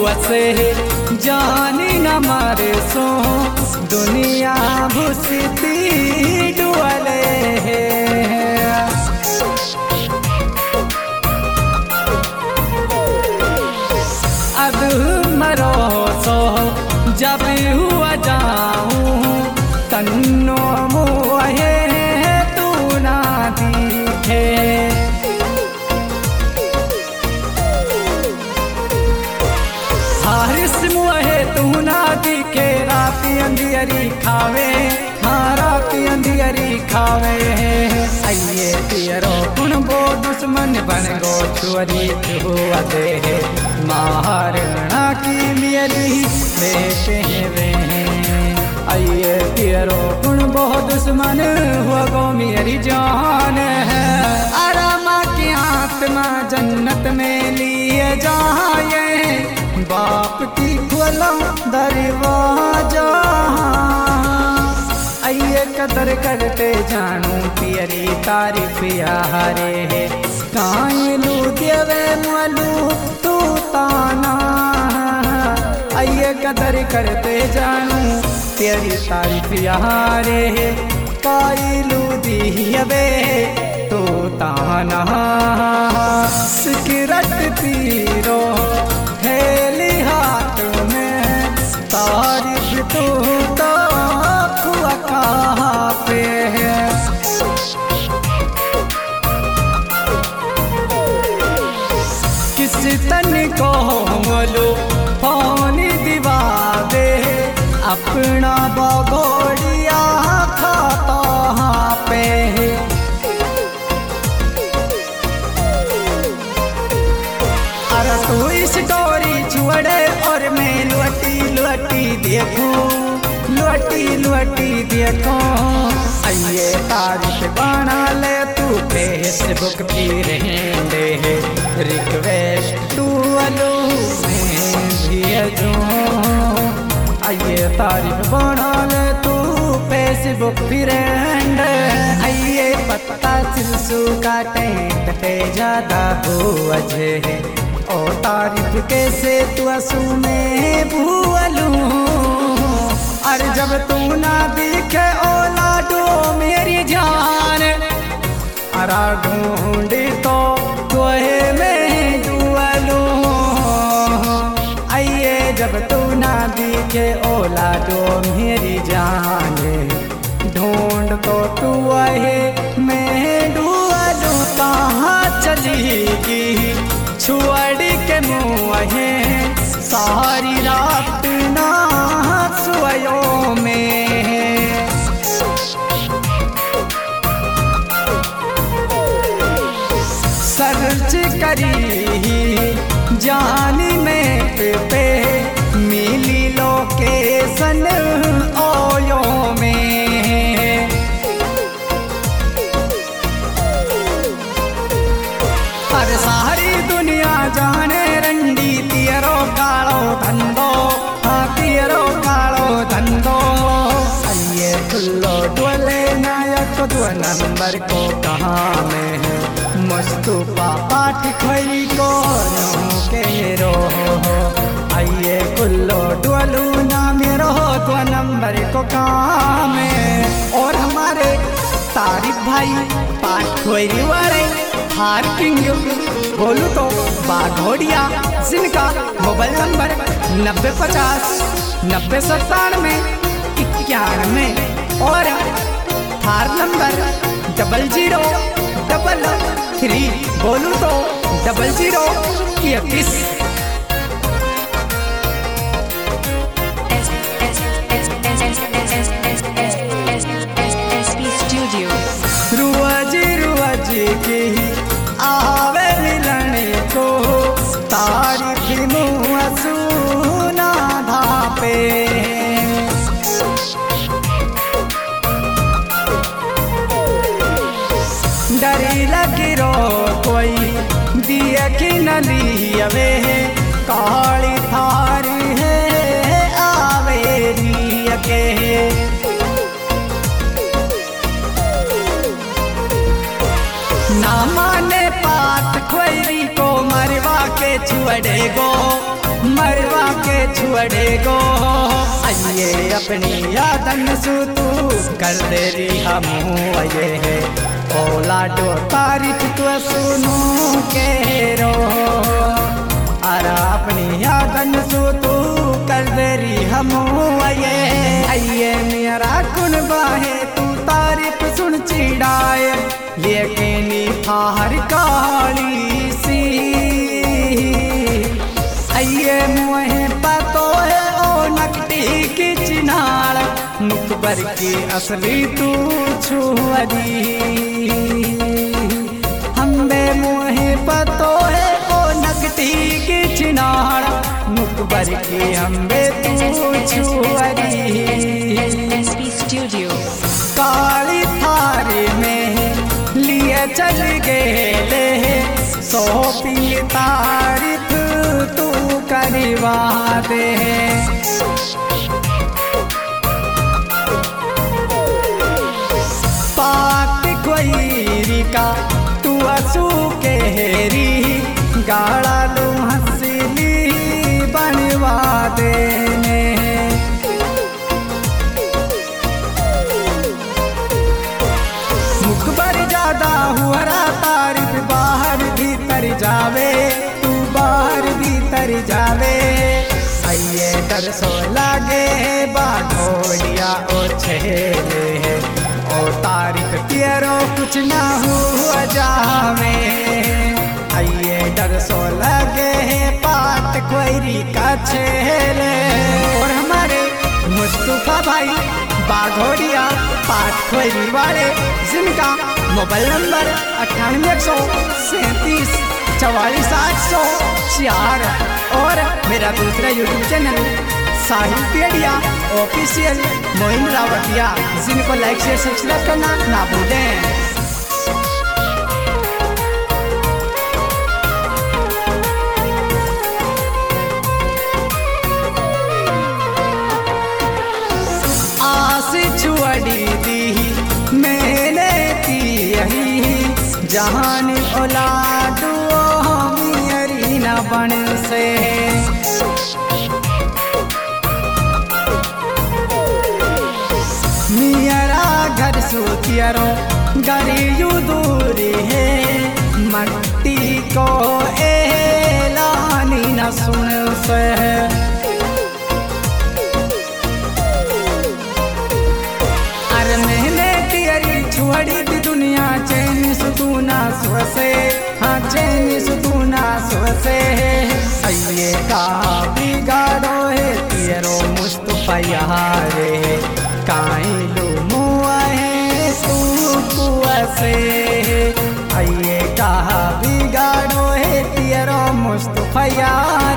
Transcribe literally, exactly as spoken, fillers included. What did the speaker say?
से जानी न मारे सो दुनिया भूसती डुअले अब मरो सो जब हुआ जाऊं तन्नो मुहे तू ना दिखे हारिस मुहे तू ना दिखे राती अंधियरी खावे हाँ राती अंधियरी खावे आइए तेरो कुण बो दुश्मन बन गो छुअरी तू अदे महारणा की मेरी बेटे वे आइए तेरो कुण बो दुश्मन हुआ गो मेरी जान है आरामा की आत्मा जन्नत में लिए जाए बाप की खोला दरवाजा आइए कदर करते जानू पियरी तारीफ यारे कायलू देवे मलू तू ताना आइए कदर करते जानू तेरी तारीफ यारे कायलू दियवे तू ताना सिकरट पीरो हेली हाथ में तारीफ तू तो खुआ कहाँ पे है किस तन को बोलो पानी दिवा दे अपना बगोड़िया खाता पे अरे तू इस डोरी छुड़े और मैं लुटी लुटी देखूं लुटी लुटी देखो आइए तारीफ बना ले तू फेसबुक पे रहने रिक्वेस्ट तू अलो मैं भेजो आइए तारीफ बना ले तू फेसबुक पे रहने आइए पत्ता सिलसू का टेंट पे ज्यादा बुझे ओ तारीफ कैसे तू असू में भूलू अरे जब तू ना दिखे ओला डो मेरी जान अरा ढूंढी तो तोहे में जुअलू आइए जब तू ना दिखे ओला डो मेरी जान ढूंढ तो तू आए मैं डुअलू कहाँ चलीगी छुअड़ी के मुँह सारी रात ना सुयो में सर्च करी जानी में पे, पे मिली लोकेशन ओयो में हर सारी दुनिया जाने रंडी तियरो कालो धंधो हाँ तियरो कालो धंधो आइए खुल्लो डोले नायक दो नंबर को कहाँ में है मस्तूपा पाठ खोई को के रो आइए कुल्लो डोलू ना मेरो दो नंबर को कहाँ में और हमारे तारीफ भाई पाठ खोई वाले हार किंग बोलू तो बाघोड़िया जिनका मोबाइल नंबर नब्बे पचास नब्बे सत्तानवे इक्यानवे और हार number double zero double three बोलू तो डबल जीरो इक्कीस रुआजी रुआजी की आवे मिलने को तारीफ मुँह सुना धापे डरी लगी रो कोई दिया कि न लियवे काली थारी है आवे लिया के ना माने पात खोरी को मरवा के छुड़े गो मरवा के छुड़े गो आइए अपनी यादन सु तू कर दे रही हम आइए है ओला डो तारीफ तो सुनू के रो अरा अपनी यादन सु तू कर दे रही हम आइए आइए मेरा कुन बाहे तू तारीफ सुन चिड़ाए लेकिन थार काली सी आइए मुहे पतो है ओ नकटी की चिनार मुकबर की असली तू छुअरी हम्बे मुहे पतो है ओ नकटी की चिनार मुकबर की हम्बे तू छुअरी स्टूडियो काली थारी में लिए चल गए सोपी तारीफ तू करवा दे पाक कोई का तू असू केरी गाड़ा लू हंसली बनवा देने मुखबर ज्यादा हुआ तारीफ बाहर भीतर जावे तू बाहर भीतर जावे आइए डर सो लागे बाघोड़िया ओ छेले ओ तारीफ तेरो कुछ ना हुआ जावे आइए डर सो लगे पाट कोयरी का छेले और हमारे मुस्तफा भाई बाघोड़िया पाट खोरी वाले जिनका मोबाइल नंबर अट्ठानवे एक सौ सैंतीस चवालीस आठ सौ चार और मेरा दूसरा YouTube channel Sahityadia official Moin Rawatiya जिनको लाइक शेयर सब्सक्राइब करना ना भूलें। छुड़ी दी मैंने की यही जहान औलादो मेरी न बन से मेरा घर सुतियरो गरीयू दूरी है मट्टी को एलानी न सुन से छुड़ी दी दुनिया चैन सुतूना सुसे हाँ चैन सुतूना सुसे आइए का बिगाड़ो है तेरो मुस्तफा यारे काई लो मुआ है तू कुआसे आइए का बिगाड़ो है तेरो मुस्तफा यारे।